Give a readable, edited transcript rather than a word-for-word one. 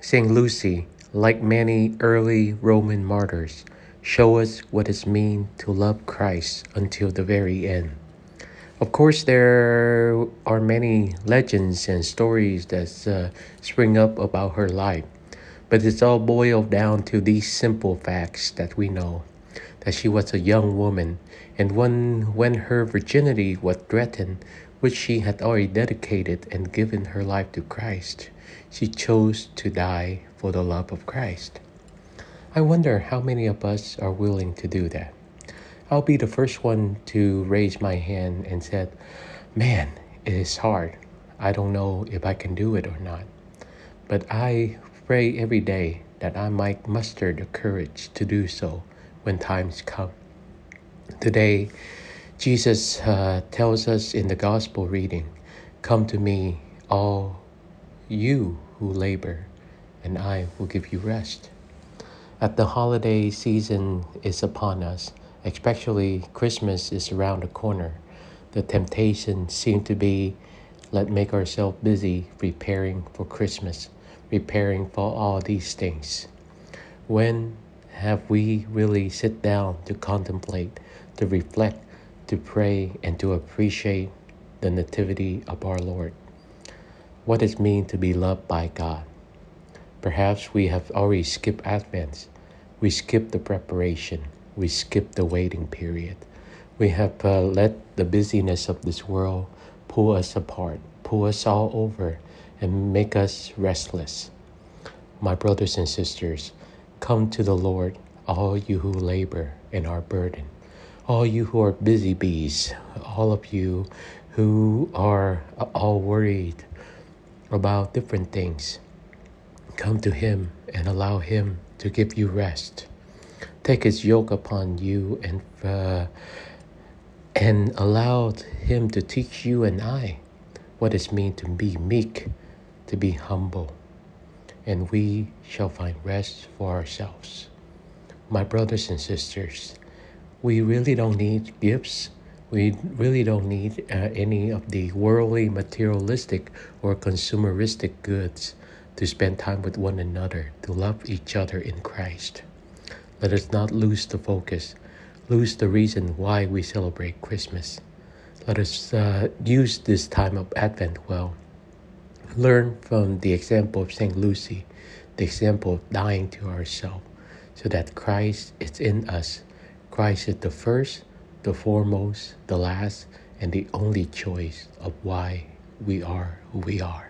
St. Lucy, like many early Roman martyrs, show us what it means to love Christ until the very end. Of course, there are many legends and stories that spring up about her life, but it's all boiled down to these simple facts that we know. That she was a young woman, and when her virginity was threatened, which she had already dedicated and given her life to Christ, she chose to die for the love of Christ. I wonder how many of us are willing to do that. I'll be the first one to raise my hand and said, man, it is hard. I don't know if I can do it or not. But I pray every day that I might muster the courage to do so when times come. Today, Jesus tells us in the gospel reading, come to me, all you who labor, and I will give you rest. As the holiday season is upon us, especially Christmas is around the corner, the temptation seems to be, let's make ourselves busy preparing for Christmas, preparing for all these things. When have we really sit down to contemplate, to reflect, to pray, and to appreciate the nativity of our Lord? What does it mean to be loved by God? Perhaps we have already skipped Advent. We skipped the preparation. We skipped the waiting period. We have let the busyness of this world pull us apart, pull us all over, and make us restless. My brothers and sisters, come to the Lord, all you who labor and are burdened, all you who are busy bees, all of you who are all worried about different things. Come to Him and allow Him to give you rest. Take His yoke upon you and allow Him to teach you and I what it means to be meek, to be humble, and we shall find rest for ourselves. My brothers and sisters, we really don't need gifts. We really don't need any of the worldly, materialistic, or consumeristic goods to spend time with one another, to love each other in Christ. Let us not lose the focus, lose the reason why we celebrate Christmas. Let us use this time of Advent well. Learn from the example of St. Lucy, the example of dying to ourselves, so that Christ is in us. Christ is the first, the foremost, the last, and the only choice of why we are who we are.